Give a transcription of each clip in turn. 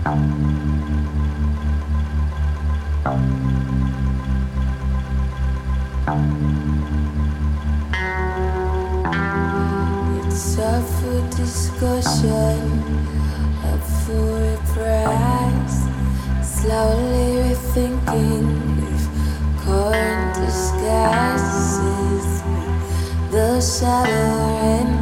It's up for discussion, up for a prize. Slowly rethinking if current disguises the shattering.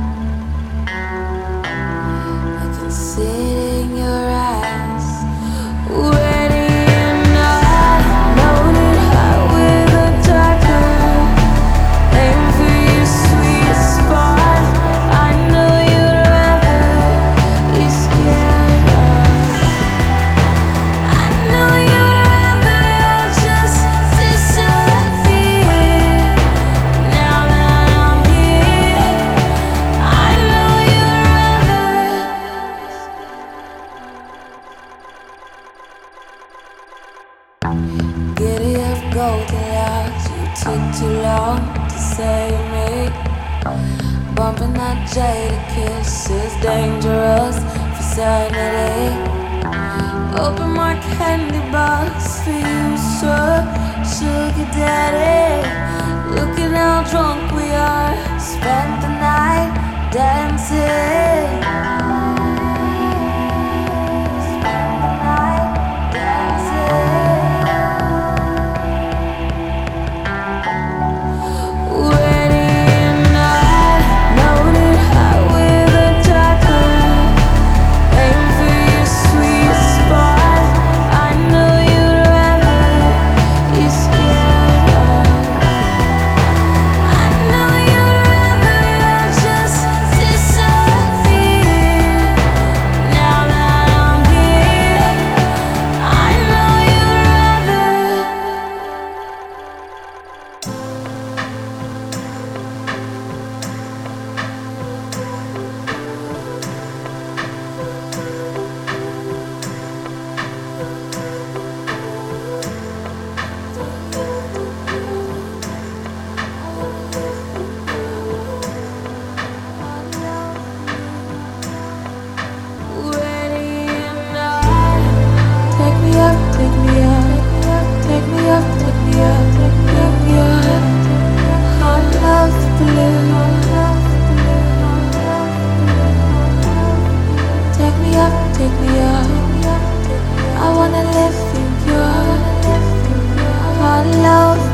I can see it in your eyes. Ready or not, loaded hot with a darker. Aim for your sweet spot. I know you'd rather be scared of. I know you'd rather just disappear. Now that I'm here, I know you'd rather. Giddy up Goldilocks, you took too long to save me. Bumping that jaded kiss is dangerous for sanity. Open my candy box for you, sir, sugar daddy. Look at how drunk we are, spent the night dancing. Spent the night dancing. Ready or not, loaded hot with a darker. Aim for your sweet spot. I know you'd rather be scared of. I know you'd rather just disappear. Now that I'm here, I know you'd rather. Ready or not, take me up, take me up, take me up, take me up, take me up. Hot love blue. Take me up, take me up. I wanna live in your hot love.